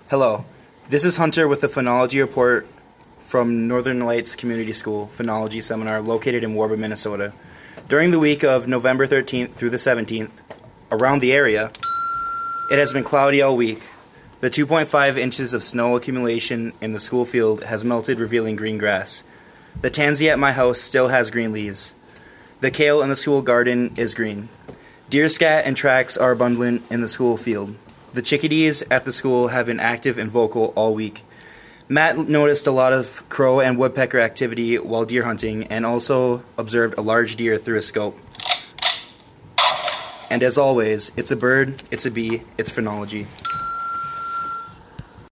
Hello, this is Hunter with the Phenology Report from Northern Lights Community School Phenology Seminar located in Warburg, Minnesota. During the week of November 13th through the 17th, around the area, it has been cloudy all week. The 2.5 inches of snow accumulation in the school field has melted, revealing green grass. The tansy at my house still has green leaves. The kale in the school garden is green. Deer scat and tracks are abundant in the school field. The chickadees at the school have been active and vocal all week. Matt noticed a lot of crow and woodpecker activity while deer hunting and also observed a large deer through a scope. And as always, it's a bird, it's a bee, it's phenology.